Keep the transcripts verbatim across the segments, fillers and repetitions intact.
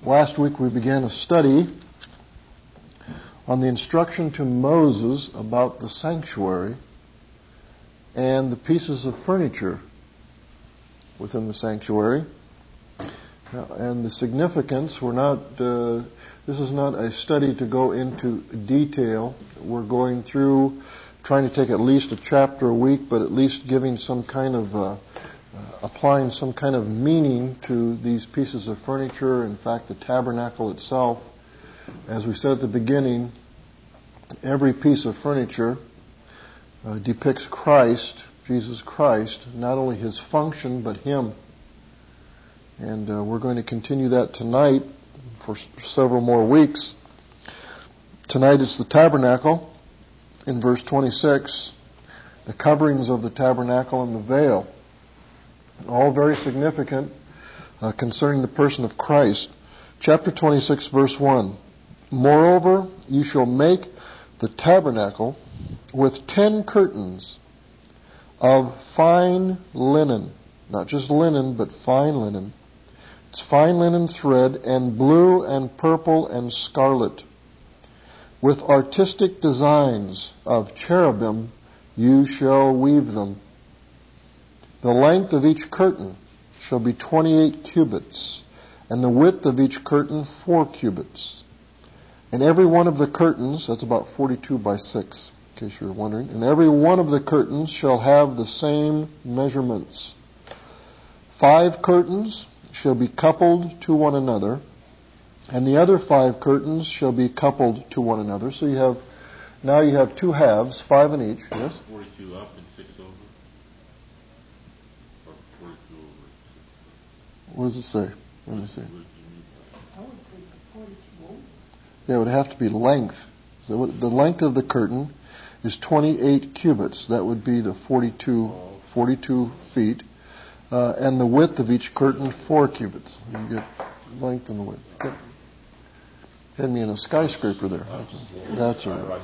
Last week we began a study on the instruction to Moses about the sanctuary and the pieces of furniture within the sanctuary. And the significance, we're not, uh, this is not a study to go into detail. We're going through, trying to take at least a chapter a week, but at least giving some kind of, uh, uh, applying some kind of meaning to these pieces of furniture. In fact, the tabernacle itself, as we said at the beginning, every piece of furniture uh, depicts Christ, Jesus Christ, not only His function, but Him. And uh, we're going to continue that tonight for s- several more weeks. Tonight is the tabernacle in verse twenty-six, the coverings of the tabernacle and the veil. All very significant uh, concerning the person of Christ. Chapter twenty-six, verse one. Moreover, you shall make the tabernacle with ten curtains of fine linen. Not just linen, but fine linen. It's fine linen thread, and blue and purple and scarlet. With artistic designs of cherubim you shall weave them. The length of each curtain shall be twenty-eight cubits, and the width of each curtain four cubits. And every one of the curtains, that's about forty-two by six, in case you're wondering, and every one of the curtains shall have the same measurements. Five curtains shall be coupled to one another, and the other five curtains shall be coupled to one another. So you have, now you have two halves, five in each, yes? forty-two up and six over? Or forty-two over? What does it say? Let me see. I would say forty-two over. Yeah, it would have to be length. So the length of the curtain is twenty-eight cubits. That would be the forty-two, forty-two feet. Uh, and the width of each curtain, four cubits. You get length and the width. Yep. Had me in a skyscraper there. That's all right.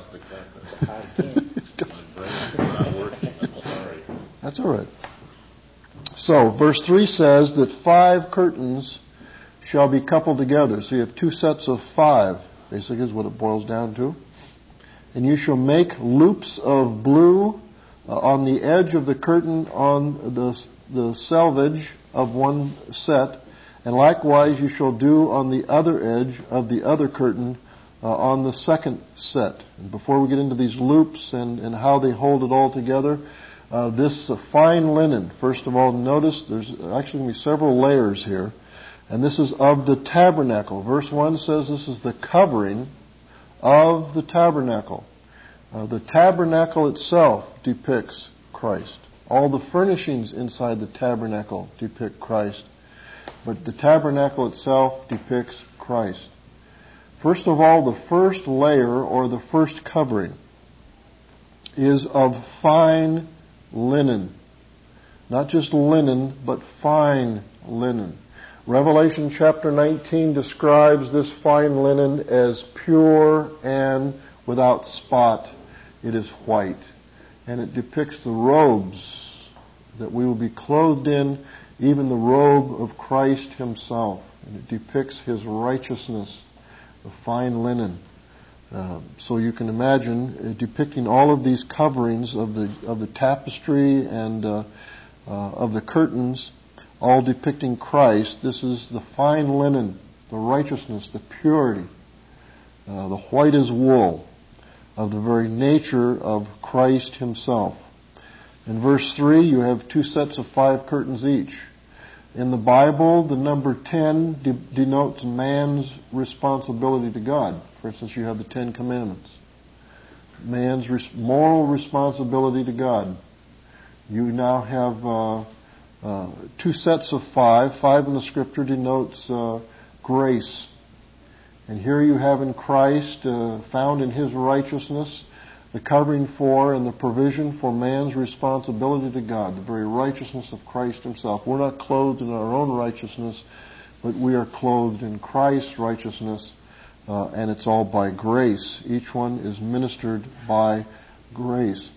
That's all right. So, verse three says that five curtains shall be coupled together. So you have two sets of five, basically is what it boils down to. And you shall make loops of blue uh, on the edge of the curtain on the the selvage of one set, and likewise you shall do on the other edge of the other curtain uh, on the second set. And before we get into these loops and, and how they hold it all together, uh, this uh, fine linen, first of all, notice there's actually going to be several layers here, and this is of the tabernacle. Verse one says this is the covering of the tabernacle. Uh, the tabernacle itself depicts Christ. All the furnishings inside the tabernacle depict Christ, but the tabernacle itself depicts Christ. First of all, the first layer or the first covering is of fine linen. Not just linen, but fine linen. Revelation chapter nineteen describes this fine linen as pure and without spot. It is white. And it depicts the robes that we will be clothed in, even the robe of Christ Himself. And it depicts His righteousness, the fine linen. Uh, so you can imagine uh, depicting all of these coverings of the of the tapestry and uh, uh, of the curtains, all depicting Christ. This is the fine linen, the righteousness, the purity, uh, the white as wool, of the very nature of Christ Himself. In verse three, you have two sets of five curtains each. In the Bible, the number ten de- denotes man's responsibility to God. For instance, you have the Ten Commandments. Man's res- moral responsibility to God. You now have uh, uh, two sets of five. Five in the Scripture denotes uh, grace. And here you have in Christ, uh, found in His righteousness, the covering for and the provision for man's responsibility to God, the very righteousness of Christ Himself. We're not clothed in our own righteousness, but we are clothed in Christ's righteousness, uh, and it's all by grace. Each one is ministered by grace.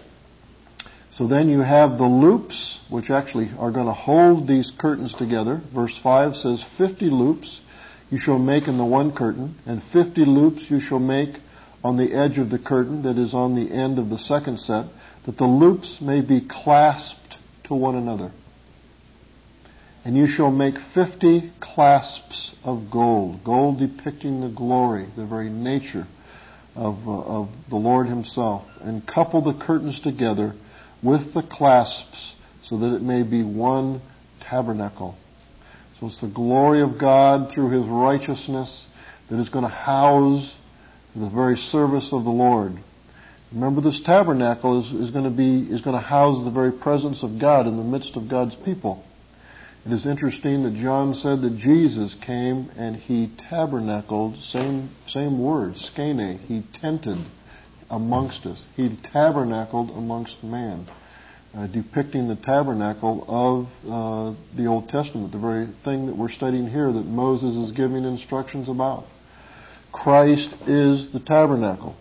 So then you have the loops, which actually are going to hold these curtains together. Verse five says fifty loops. you shall make in the one curtain, and fifty loops you shall make on the edge of the curtain that is on the end of the second set, that the loops may be clasped to one another. And you shall make fifty clasps of gold, gold depicting the glory, the very nature of, uh, of the Lord Himself, and couple the curtains together with the clasps so that it may be one tabernacle. So it's the glory of God through His righteousness that is going to house the very service of the Lord. Remember, this tabernacle is, is going to be is going to house the very presence of God in the midst of God's people. It is interesting that John said that Jesus came and He tabernacled, same same word, skene, He tented amongst us. He tabernacled amongst man, uh, depicting the tabernacle of uh, the Old Testament, the very thing that we're studying here that Moses is giving instructions about. Christ is the tabernacle.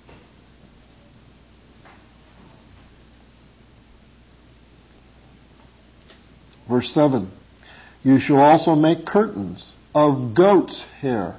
Verse seven, you shall also make curtains of goat's hair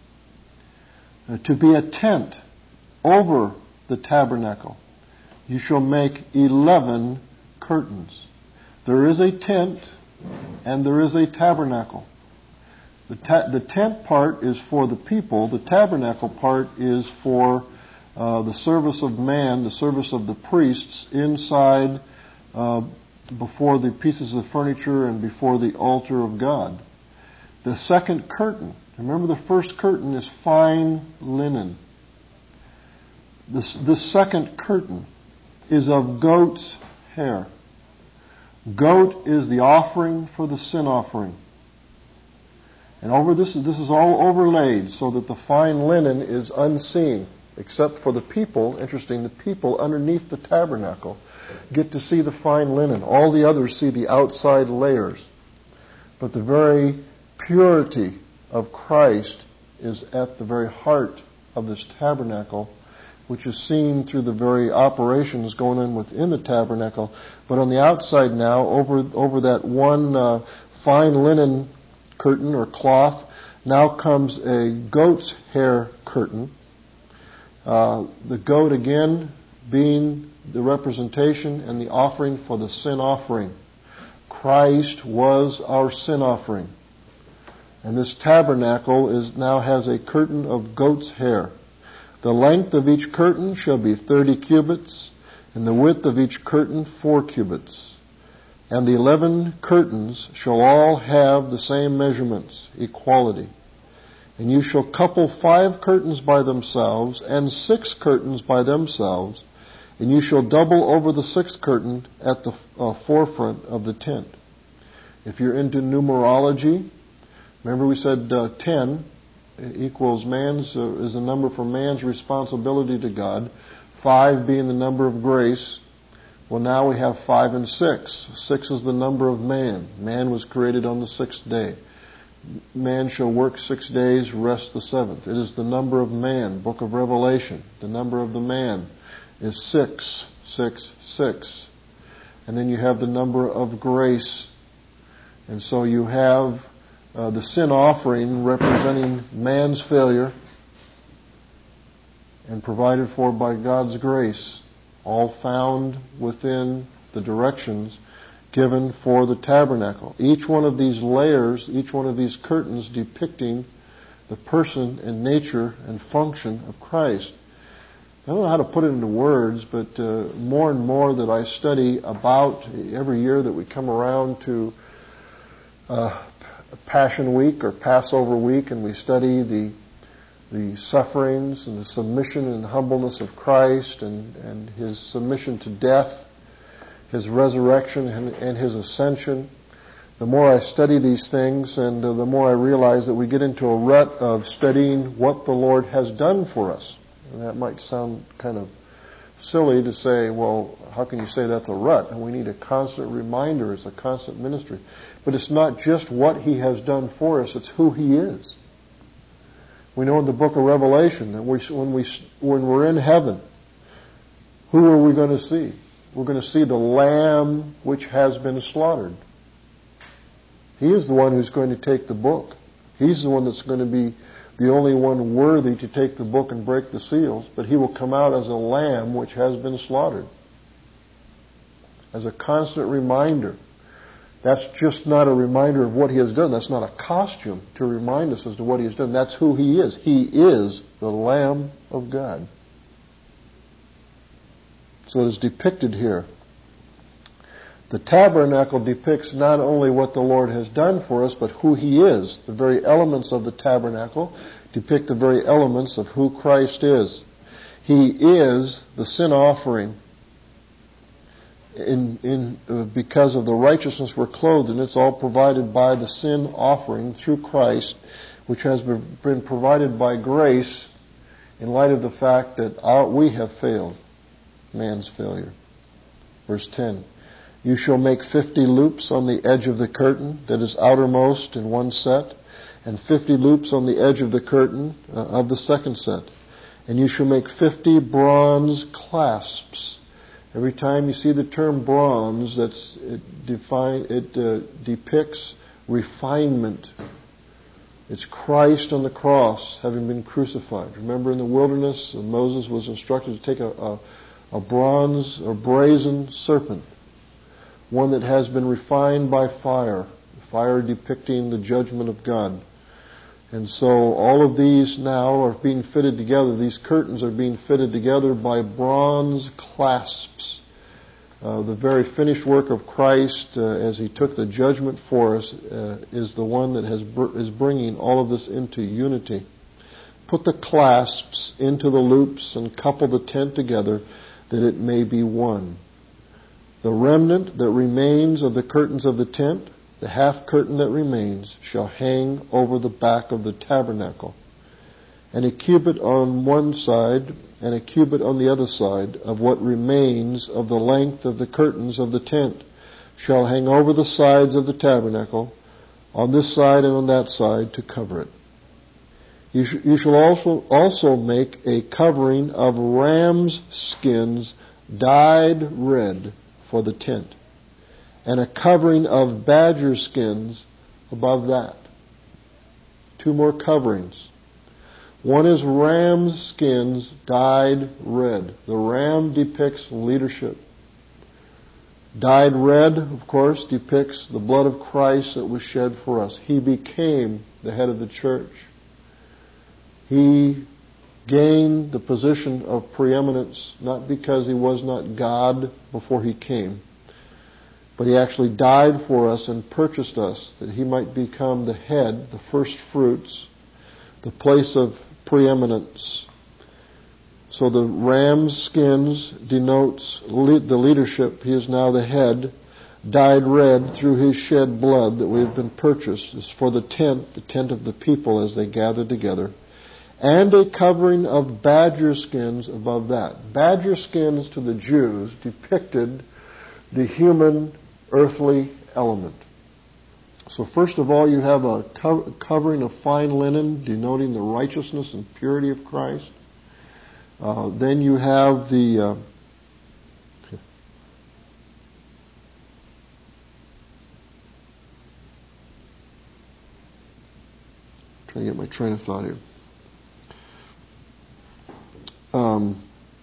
uh, to be a tent over the tabernacle. You shall make eleven curtains. There is a tent and there is a tabernacle. The, ta- the tent part is for the people. The tabernacle part is for uh, the service of man, the service of the priests inside uh, before the pieces of furniture and before the altar of God. The second curtain, remember the first curtain is fine linen. This, this second curtain is of goat's hair. Goat is the offering for the sin offering. And over this, this is all overlaid so that the fine linen is unseen, except for the people. Interesting, the people underneath the tabernacle get to see the fine linen. All the others see the outside layers. But the very purity of Christ is at the very heart of this tabernacle, which is seen through the very operations going on within the tabernacle. But on the outside now, over over that one uh, fine linen curtain or cloth, now comes a goat's hair curtain. Uh, the goat again being the representation and the offering for the sin offering. Christ was our sin offering. And this tabernacle is now has a curtain of goat's hair. The length of each curtain shall be thirty cubits, and the width of each curtain four cubits. And the eleven curtains shall all have the same measurements, equality. And you shall couple five curtains by themselves, and six curtains by themselves, and you shall double over the sixth curtain at the uh, forefront of the tent. If you're into numerology, remember we said uh, ten equals man's uh, is the number for man's responsibility to God, five being the number of grace. Well, now we have five and six. Six is the number of man. Man was created on the sixth day. Man shall work six days, rest the seventh. It is the number of man. Book of Revelation. The number of the man is six, six, six. And then you have the number of grace. And so you have uh, the sin offering representing man's failure and provided for by God's grace, all found within the directions given for the tabernacle. Each one of these layers, each one of these curtains depicting the person and nature and function of Christ. I don't know how to put it into words, but uh, more and more that I study about every year that we come around to uh, Passion Week or Passover Week, and we study the the sufferings and the submission and humbleness of Christ and, and His submission to death, His resurrection and, and His ascension. The more I study these things, and uh, the more I realize that we get into a rut of studying what the Lord has done for us. And that might sound kind of silly to say, well, how can you say that's a rut? And we need a constant reminder. It's a constant ministry. But it's not just what He has done for us, it's who He is. We know in the book of Revelation that we, when, we, when we're in heaven, who are we going to see? We're going to see the Lamb which has been slaughtered. He is the one who's going to take the book. He's the one that's going to be the only one worthy to take the book and break the seals, but He will come out as a lamb which has been slaughtered. As a constant reminder. That's just not a reminder of what He has done. That's not a costume to remind us as to what He has done. That's who He is. He is the Lamb of God. So it is depicted here. The tabernacle depicts not only what the Lord has done for us, but who He is. The very elements of the tabernacle depict the very elements of who Christ is. He is the sin offering. In, in uh, because of the righteousness we're clothed in, it's all provided by the sin offering through Christ, which has been provided by grace in light of the fact that our, we have failed, man's failure. Verse ten, you shall make fifty loops on the edge of the curtain that is outermost in one set, and fifty loops on the edge of the curtain uh, of the second set. And you shall make fifty bronze clasps. Every time you see the term bronze, that's it, define, it uh, depicts refinement. It's Christ on the cross, having been crucified. Remember in the wilderness, Moses was instructed to take a, a, a bronze or brazen serpent, one that has been refined by fire, fire depicting the judgment of God. And so all of these now are being fitted together. These curtains are being fitted together by bronze clasps. Uh, the very finished work of Christ, uh, as He took the judgment for us, uh, is the one that has br- is bringing all of this into unity. Put the clasps into the loops and couple the tent together that it may be one. The remnant that remains of the curtains of the tent, the half curtain that remains, shall hang over the back of the tabernacle. And a cubit on one side and a cubit on the other side of what remains of the length of the curtains of the tent shall hang over the sides of the tabernacle, on this side and on that side, to cover it. You, sh- you shall also, also make a covering of ram's skins dyed red for the tent, and a covering of badger skins above that. Two more coverings. One is ram's skins dyed red. The ram depicts leadership. Dyed red, of course, depicts the blood of Christ that was shed for us. He became the head of the church. He gained the position of preeminence, not because He was not God before He came, but He actually died for us and purchased us that He might become the head, the first fruits, the place of preeminence. So the ram's skins denotes le- the leadership. He is now the head, dyed red through His shed blood that we have been purchased. It's for the tent, the tent of the people as they gather together. And a covering of badger skins above that. Badger skins to the Jews depicted the human earthly element. So first of all, you have a co- covering of fine linen denoting the righteousness and purity of Christ. Uh, then you have the uh, trying to get my train of thought here. Um,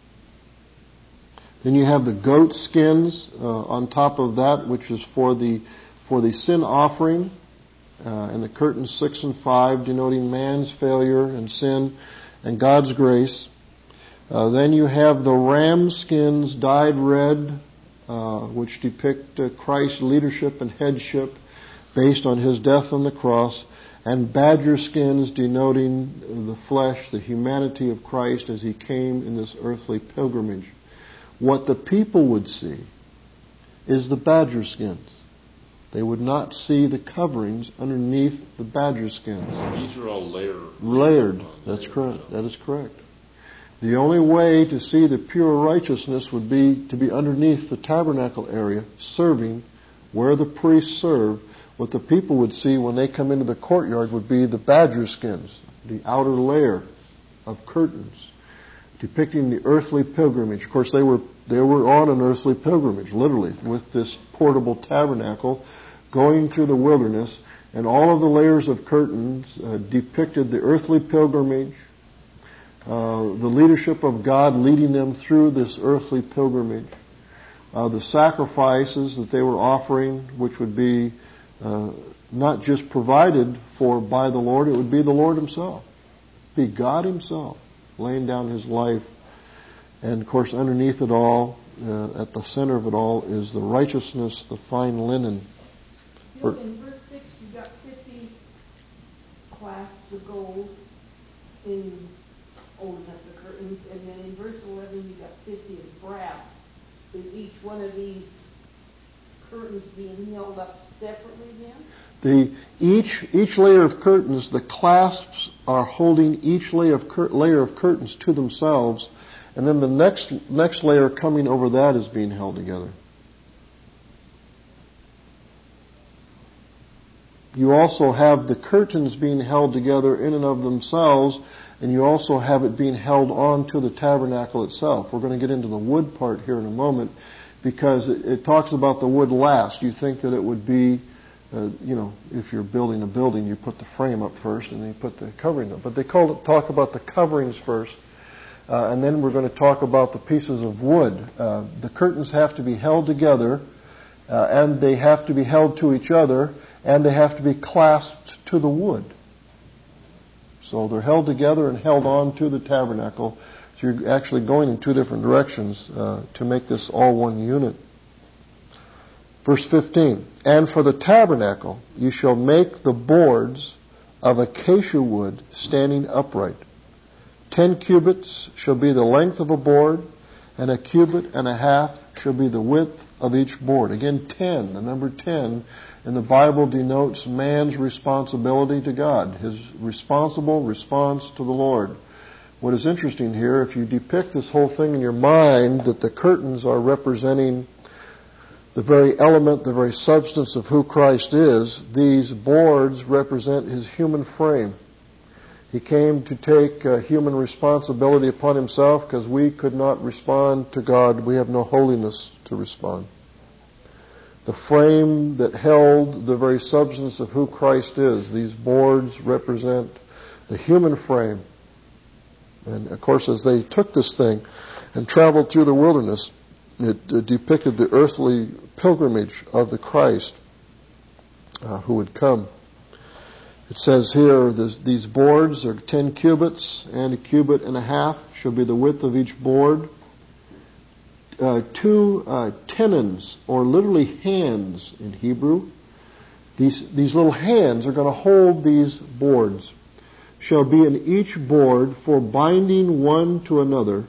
then you have the goat skins uh, on top of that, which is for the for the sin offering, uh, and the curtains six and five denoting man's failure and sin and God's grace. Uh, then you have the ram skins dyed red, uh, which depict uh, Christ's leadership and headship based on His death on the cross, and badger skins denoting the flesh, the humanity of Christ as He came in this earthly pilgrimage. What the people would see is the badger skins. They would not see the coverings underneath the badger skins. These are all layered. Layered. That's correct. That is correct. The only way to see the pure righteousness would be to be underneath the tabernacle area, serving where the priests serve. What the people would see when they come into the courtyard would be the badger skins, the outer layer of curtains, depicting the earthly pilgrimage. Of course, they were they were on an earthly pilgrimage, literally, with this portable tabernacle, going through the wilderness And all of the layers of curtains uh, depicted the earthly pilgrimage, uh, the leadership of God leading them through this earthly pilgrimage, uh, the sacrifices that they were offering, which would be uh, not just provided for by the Lord, it would be the Lord Himself, be God Himself laying down His life. And of course, underneath it all, uh, at the center of it all, is the righteousness, the fine linen. Bill, in verse six, you got fifty clasps of gold in, oh, that's the curtains, and then in verse eleven, you got fifty of brass. Is each one of these curtains being held up separately then? The each each layer of curtains, the clasps are holding each layer of cur- layer of curtains to themselves, and then the next next layer coming over that is being held together. You also have the curtains being held together in and of themselves, and you also have it being held on to the tabernacle itself. We're going to get into the wood part here in a moment, because it, it talks about the wood last. You think that it would be, uh, you know, if you're building a building, you put the frame up first and then you put the covering up. But they call it, talk about the coverings first, uh, and then we're going to talk about the pieces of wood. Uh, the curtains have to be held together, uh, and they have to be held to each other, and they have to be clasped to the wood. So they're held together and held on to the tabernacle. So you're actually going in two different directions uh, to make this all one unit. Verse fifteen, and for the tabernacle you shall make the boards of acacia wood standing upright. Ten cubits shall be the length of a board, and a cubit and a half shall be the width of each board. Again, ten, the number ten in the Bible denotes man's responsibility to God, his responsible response to the Lord. What is interesting here, if you depict this whole thing in your mind, that the curtains are representing the very element, the very substance of who Christ is, these boards represent His human frame. He came to take uh, human responsibility upon Himself because we could not respond to God. We have no holiness to respond. The frame that held the very substance of who Christ is, these boards represent the human frame. And of course, as they took this thing and traveled through the wilderness, it, it depicted the earthly pilgrimage of the Christ uh, who would come. It says here, this, these boards are ten cubits, and a cubit and a half shall be the width of each board. Uh, two uh, tenons, or literally hands in Hebrew. These, these little hands are going to hold these boards. Shall be in each board for binding one to another.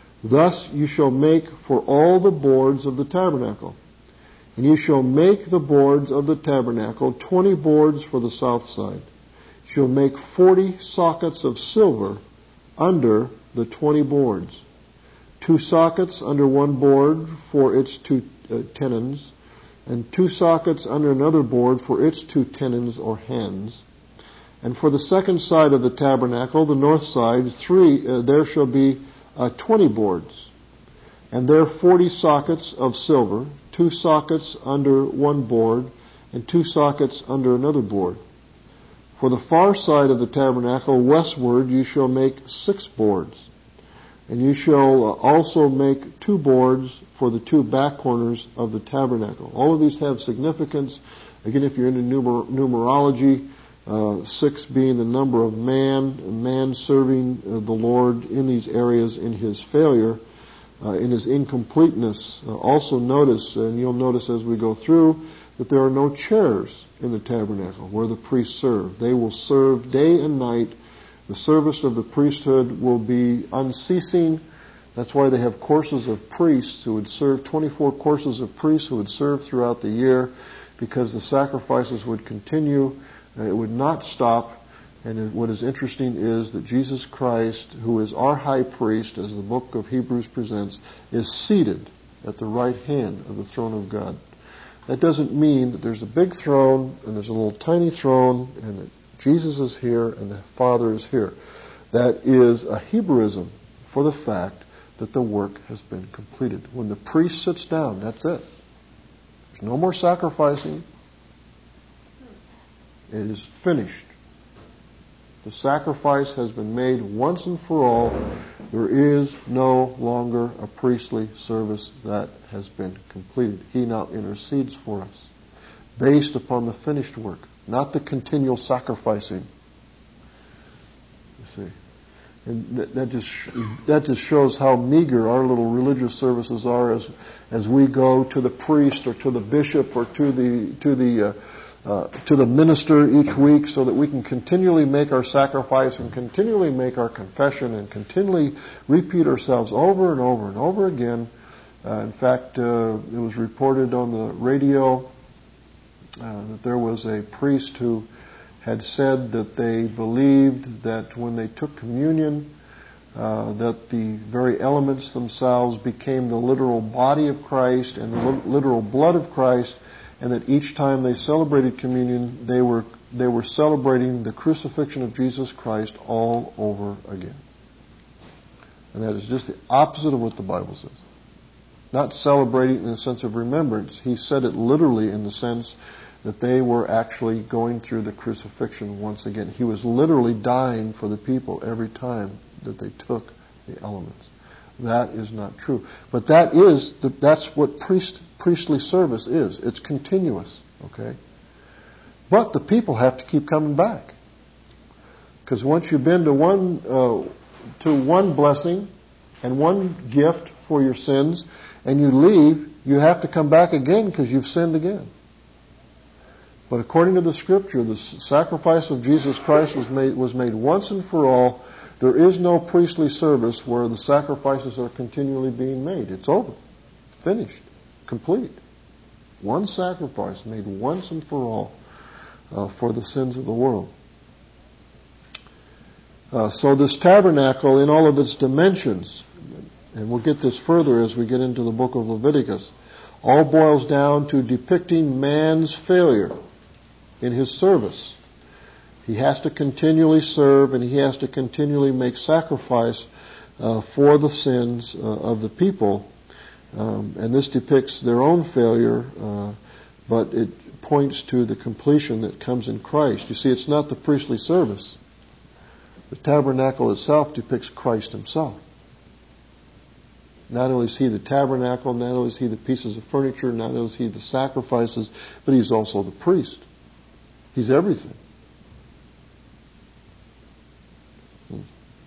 Thus you shall make for all the boards of the tabernacle. And you shall make the boards of the tabernacle, twenty boards for the south side. You shall make forty sockets of silver under the twenty boards. Two sockets under one board for its two uh, tenons, and two sockets under another board for its two tenons or hands. And for the second side of the tabernacle, the north side, three uh, there shall be uh, twenty boards, and there forty sockets of silver, two sockets under one board, and two sockets under another board. For the far side of the tabernacle, westward, you shall make six boards. And you shall also make two boards for the two back corners of the tabernacle. All of these have significance. Again, if you're into numer- numerology, uh, six being the number of man, man serving uh, the Lord in these areas in His failure, uh, in His incompleteness. Uh, also notice, and you'll notice as we go through, that there are no chairs in the tabernacle where the priests serve. They will serve day and night. The service of the priesthood will be unceasing. That's why they have courses of priests who would serve, twenty-four courses of priests who would serve throughout the year, because the sacrifices would continue. It would not stop. And what is interesting is that Jesus Christ, who is our high priest, as the book of Hebrews presents, is seated at the right hand of the throne of God. That doesn't mean that there's a big throne and there's a little tiny throne and that Jesus is here and the Father is here. That is a Hebrewism for the fact that the work has been completed. When the priest sits down, that's it. There's no more sacrificing. It is finished. The sacrifice has been made once and for all. There is no longer a priestly service that has been completed. He now intercedes for us based upon the finished work, not the continual sacrificing. You see. And that, that just that just shows how meager our little religious services are as as we go to the priest or to the bishop or to the to the uh, uh, to the minister each week, so that we can continually make our sacrifice and continually make our confession and continually repeat ourselves over and over and over again. Uh, in fact, uh, it was reported on the radio uh, that there was a priest who had said that they believed that when they took communion, uh, that the very elements themselves became the literal body of Christ and the li- literal blood of Christ, and that each time they celebrated communion, they were they were celebrating the crucifixion of Jesus Christ all over again. And that is just the opposite of what the Bible says. Not celebrating in the sense of remembrance. He said it literally in the sense that they were actually going through the crucifixion once again. He was literally dying for the people every time that they took the elements. That is not true. But that is the, that's what priest, priestly service is. It's continuous. Okay? But the people have to keep coming back. Because once you've been to one uh, to one blessing and one gift for your sins, and you leave, you have to come back again because you've sinned again. But according to the Scripture, the sacrifice of Jesus Christ was made was made once and for all. There is no priestly service where the sacrifices are continually being made. It's over. Finished. Complete. One sacrifice made once and for all uh, for the sins of the world. Uh, so this tabernacle in all of its dimensions, and we'll get this further as we get into the book of Leviticus, all boils down to depicting man's failure in his service. He has to continually serve, and he has to continually make sacrifice uh, for the sins uh, of the people. Um, and this depicts their own failure, uh, but it points to the completion that comes in Christ. You see, it's not the priestly service. The tabernacle itself depicts Christ himself. Not only is he the tabernacle, not only is he the pieces of furniture, not only is he the sacrifices, but he's also the priest. He's everything. Hmm.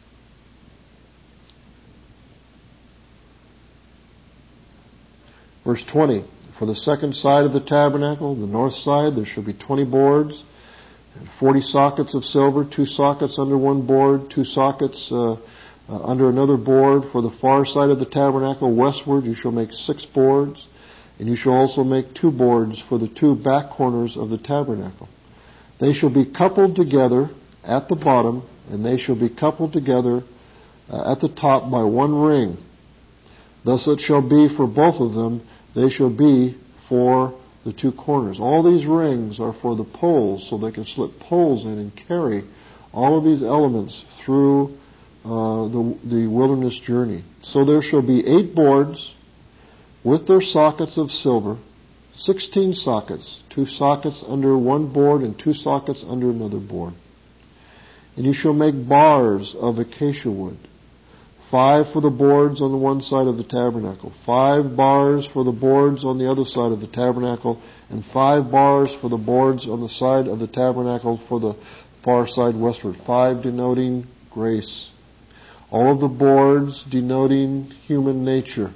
Verse twenty, for the second side of the tabernacle, the north side, there shall be twenty boards, and forty sockets of silver, two sockets under one board, two sockets uh, uh, under another board. For the far side of the tabernacle, westward, you shall make six boards, and you shall also make two boards for the two back corners of the tabernacle. They shall be coupled together at the bottom, and they shall be coupled together uh, at the top by one ring. Thus it shall be for both of them. They shall be for the two corners. All these rings are for the poles, so they can slip poles in and carry all of these elements through uh, the, the wilderness journey. So there shall be eight boards with their sockets of silver, sixteen sockets, two sockets under one board and two sockets under another board. And you shall make bars of acacia wood, five for the boards on the one side of the tabernacle, five bars for the boards on the other side of the tabernacle, and five bars for the boards on the side of the tabernacle for the far side westward, five denoting grace. All of the boards denoting human nature,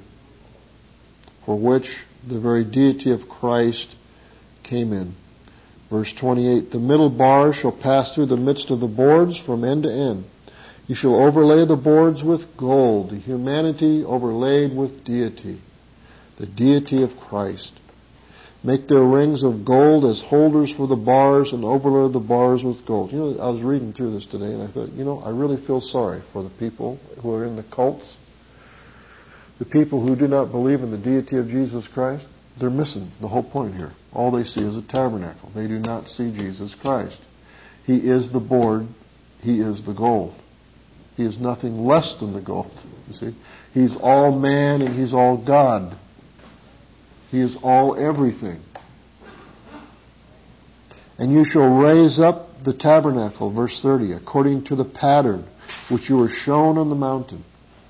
for which the very deity of Christ came in. Verse twenty-eight, the middle bar shall pass through the midst of the boards from end to end. You shall overlay the boards with gold, the humanity overlaid with deity, the deity of Christ. Make their rings of gold as holders for the bars, and overlay the bars with gold. You know, I was reading through this today, and I thought, you know, I really feel sorry for the people who are in the cults. The people who do not believe in the deity of Jesus Christ. They're missing the whole point here. All they see is a tabernacle. They do not see Jesus Christ. He is the board. He is the gold. He is nothing less than the gold. You see, He's all man and He's all God. He is all everything. And you shall raise up the tabernacle, verse thirty, according to the pattern which you were shown on the mountain.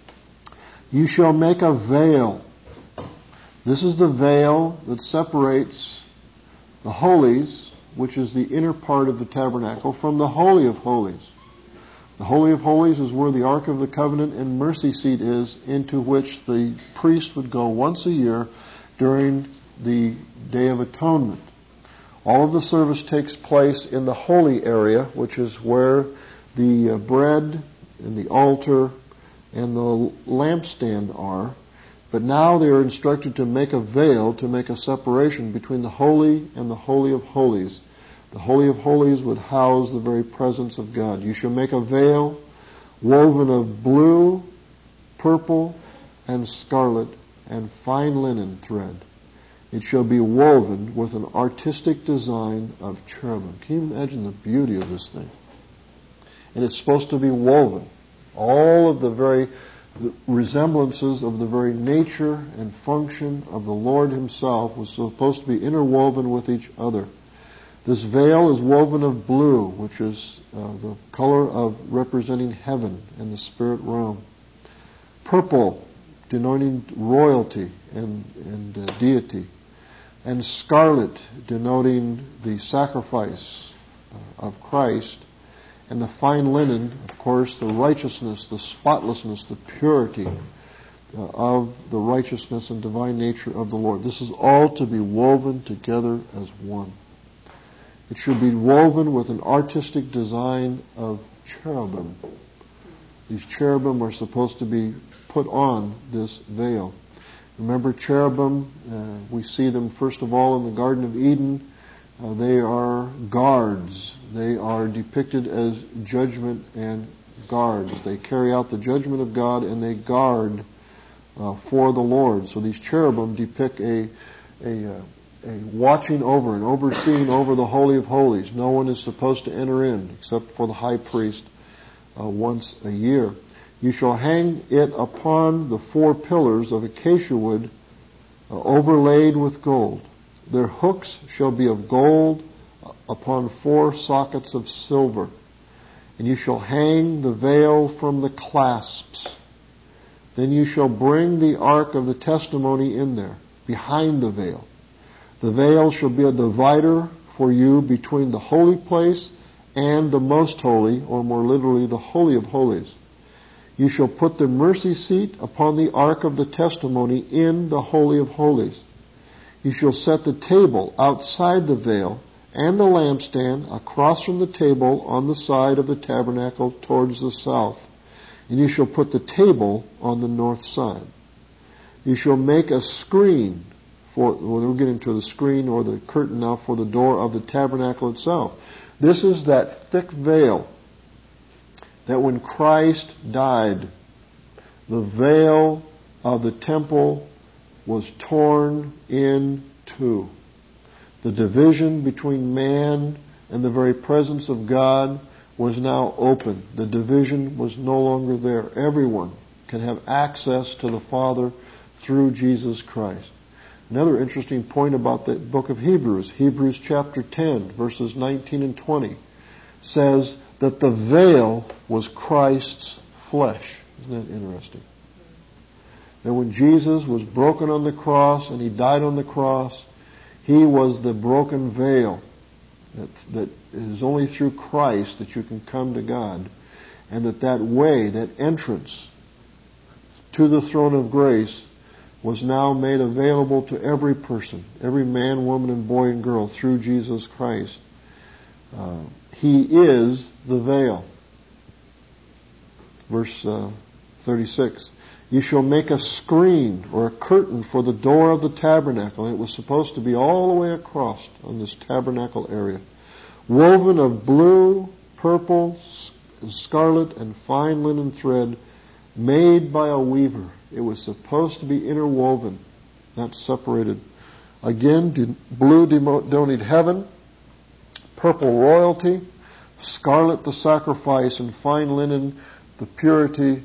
You shall make a veil. This is the veil that separates the holies, which is the inner part of the tabernacle, from the Holy of Holies. The Holy of Holies is where the Ark of the Covenant and mercy seat is, into which the priest would go once a year during the Day of Atonement. All of the service takes place in the holy area, which is where the bread and the altar and the lampstand are. But now they are instructed to make a veil, to make a separation between the holy and the Holy of Holies. The Holy of Holies would house the very presence of God. You shall make a veil woven of blue, purple, and scarlet, and fine linen thread. It shall be woven with an artistic design of cherubim. Can you imagine the beauty of this thing? And it's supposed to be woven. All of the very resemblances of the very nature and function of the Lord Himself was supposed to be interwoven with each other. This veil is woven of blue, which is uh, the color of representing heaven and the spirit realm. Purple, denoting royalty and, and uh, deity. And scarlet, denoting the sacrifice uh, of Christ. And the fine linen, of course, the righteousness, the spotlessness, the purity uh, of the righteousness and divine nature of the Lord. This is all to be woven together as one. It should be woven with an artistic design of cherubim. These cherubim are supposed to be put on this veil. Remember, cherubim, uh, we see them first of all in the Garden of Eden. Uh, they are guards. They are depicted as judgment and guards. They carry out the judgment of God and they guard uh, for the Lord. So these cherubim depict a, a, uh, a watching over and overseeing over the Holy of Holies. No one is supposed to enter in except for the high priest uh, once a year. You shall hang it upon the four pillars of acacia wood uh, overlaid with gold. Their hooks shall be of gold upon four sockets of silver. And you shall hang the veil from the clasps. Then you shall bring the ark of the testimony in there, behind the veil. The veil shall be a divider for you between the holy place and the most holy, or more literally, the Holy of Holies. You shall put the mercy seat upon the ark of the testimony in the Holy of Holies. You shall set the table outside the veil and the lampstand across from the table on the side of the tabernacle towards the south. And you shall put the table on the north side. You shall make a screen for, well, we'll get into the screen or the curtain now for the door of the tabernacle itself. This is that thick veil that when Christ died, the veil of the temple was torn in two. The division between man and the very presence of God was now open. The division was no longer there. Everyone can have access to the Father through Jesus Christ. Another interesting point about the book of Hebrews, Hebrews chapter ten, verses nineteen and twenty, says that the veil was Christ's flesh. Isn't that interesting? That when Jesus was broken on the cross and He died on the cross, He was the broken veil. That, that it is only through Christ that you can come to God. And that that way, that entrance to the throne of grace was now made available to every person, every man, woman, and boy and girl through Jesus Christ. Uh, he is the veil. Verse uh, thirty-six. You shall make a screen or a curtain for the door of the tabernacle. And it was supposed to be all the way across on this tabernacle area. Woven of blue, purple, scarlet, and fine linen thread, made by a weaver. It was supposed to be interwoven, not separated. Again, blue denoted heaven, purple royalty, scarlet the sacrifice, and fine linen the purity,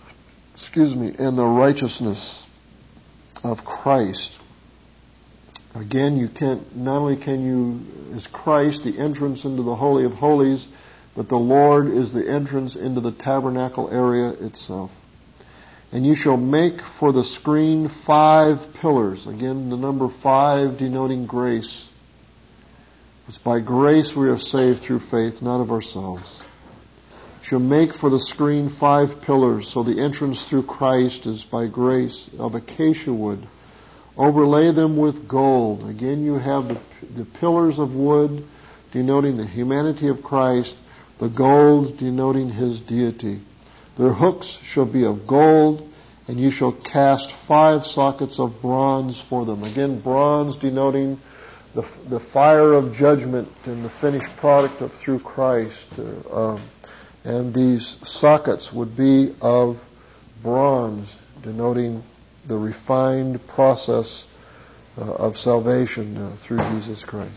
excuse me, and the righteousness of Christ. Again, you can't, not only can you, is Christ the entrance into the Holy of Holies, but the Lord is the entrance into the tabernacle area itself. And you shall make for the screen five pillars. Again, the number five denoting grace. It's by grace we are saved through faith, not of ourselves. You shall make for the screen five pillars, so the entrance through Christ is by grace of acacia wood. Overlay them with gold. Again, you have the, the pillars of wood denoting the humanity of Christ, the gold denoting His deity. Their hooks shall be of gold, and you shall cast five sockets of bronze for them. Again, bronze denoting the, the fire of judgment and the finished product of through Christ. Uh, um, and these sockets would be of bronze, denoting the refined process uh, of salvation uh, through Jesus Christ.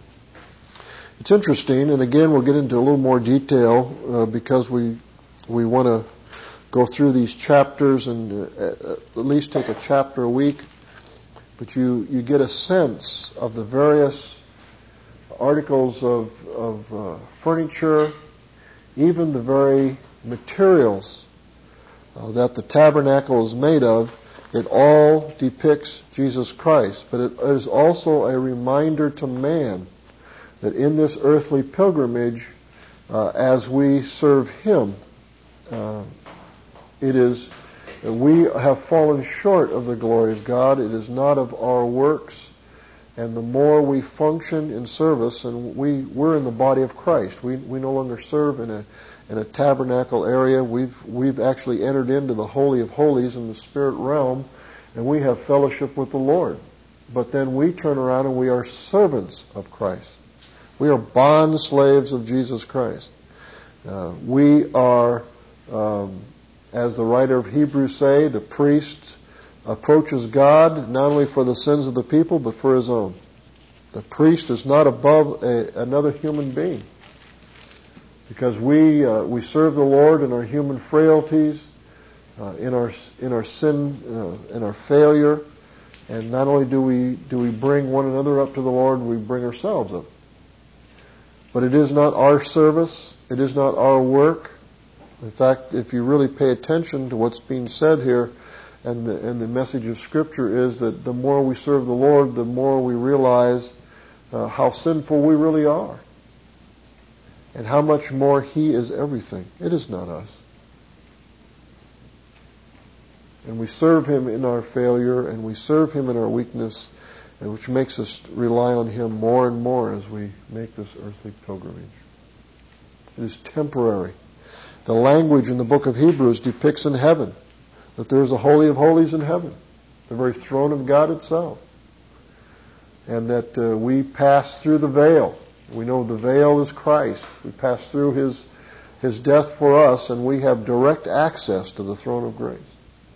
It's interesting, and again we'll get into a little more detail uh, because we we want to go through these chapters and uh, at least take a chapter a week. But you, you get a sense of the various articles of, of uh, furniture, even the very materials uh, that the tabernacle is made of. It all depicts Jesus Christ. But it is also a reminder to man that in this earthly pilgrimage, uh, as we serve Him, uh, it is we have fallen short of the glory of God. It is not of our works. And the more we function in service, and we, we're in the body of Christ. We we no longer serve in a in a tabernacle area. We've we've actually entered into the Holy of Holies in the spirit realm, and we have fellowship with the Lord. But then we turn around and we are servants of Christ. We are bond slaves of Jesus Christ. Uh, we are, um, as the writer of Hebrews say, the priest approaches God not only for the sins of the people, but for his own. The priest is not above a, another human being. Because we uh, we serve the Lord in our human frailties, uh, in our in our sin, uh, in our failure, and not only do we do we bring one another up to the Lord, we bring ourselves up. But it is not our service. It is not our work. In fact, if you really pay attention to what's being said here, and the, and the message of Scripture is that the more we serve the Lord, the more we realize uh, how sinful we really are. And how much more He is everything. It is not us. And we serve Him in our failure, and we serve Him in our weakness, and which makes us rely on Him more and more as we make this earthly pilgrimage. It is temporary. The language in the book of Hebrews depicts in heaven that there is a Holy of Holies in heaven, the very throne of God itself. And that uh, we pass through the veil. We know the veil is Christ. We pass through His His death for us, and we have direct access to the throne of grace.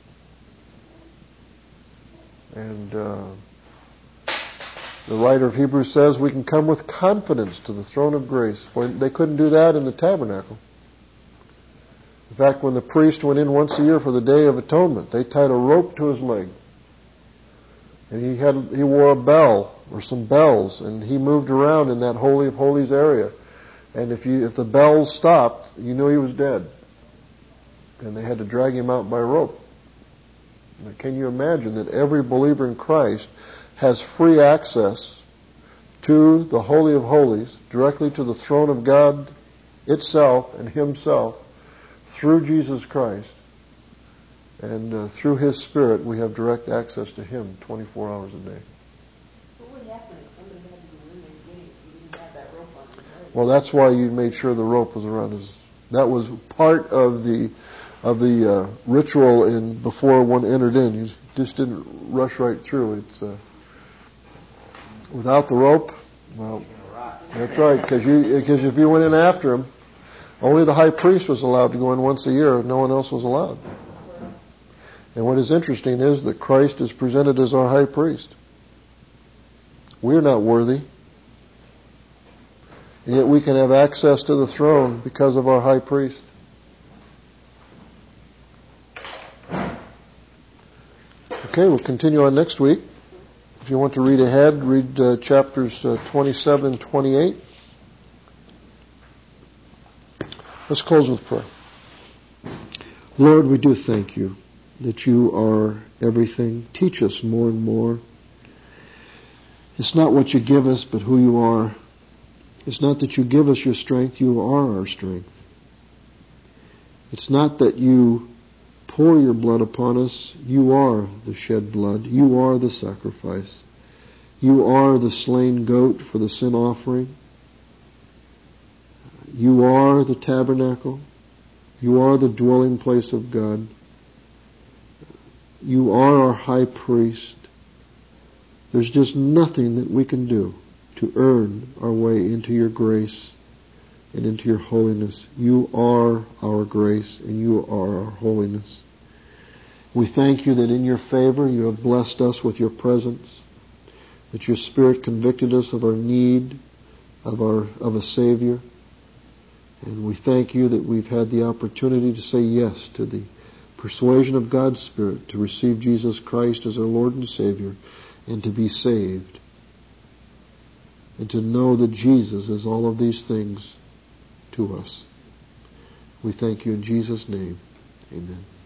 And uh, the writer of Hebrews says we can come with confidence to the throne of grace. For they couldn't do that in the tabernacle. In fact, when the priest went in once a year for the Day of Atonement, they tied a rope to his leg. And he had he wore a bell or some bells, and he moved around in that Holy of Holies area. And if you if the bells stopped, you knew he was dead. And they had to drag him out by rope. Now, can you imagine that every believer in Christ has free access to the Holy of Holies, directly to the throne of God itself and Himself, through Jesus Christ? And uh, through His Spirit, we have direct access to Him twenty-four hours a day. What would happen if somebody had to go in there again if you didn't have that rope on his leg? Well, that's why you made sure the rope was around his. That was part of the of the uh, ritual in before one entered in. You just didn't rush right through. It's uh, without the rope. Well, that's right. Because you because if you went in after him, only the high priest was allowed to go in once a year. No one else was allowed. And what is interesting is that Christ is presented as our high priest. We're not worthy. And yet we can have access to the throne because of our high priest. Okay, we'll continue on next week. If you want to read ahead, read uh, chapters uh, twenty-seven and twenty-eight. Let's close with prayer. Lord, we do thank you that you are everything. Teach us more and more. It's not what you give us, but who you are. It's not that you give us your strength, you are our strength. It's not that you pour your blood upon us, you are the shed blood. You are the sacrifice. You are the slain goat for the sin offering. You are the tabernacle. You are the dwelling place of God. You are our high priest. There's just nothing that we can do to earn our way into your grace and into your holiness. You are our grace and you are our holiness. We thank you that in your favor you have blessed us with your presence, that your Spirit convicted us of our need of our of a Savior. And we thank you that we've had the opportunity to say yes to the persuasion of God's Spirit to receive Jesus Christ as our Lord and Savior and to be saved. And to know that Jesus is all of these things to us. We thank you in Jesus' name. Amen.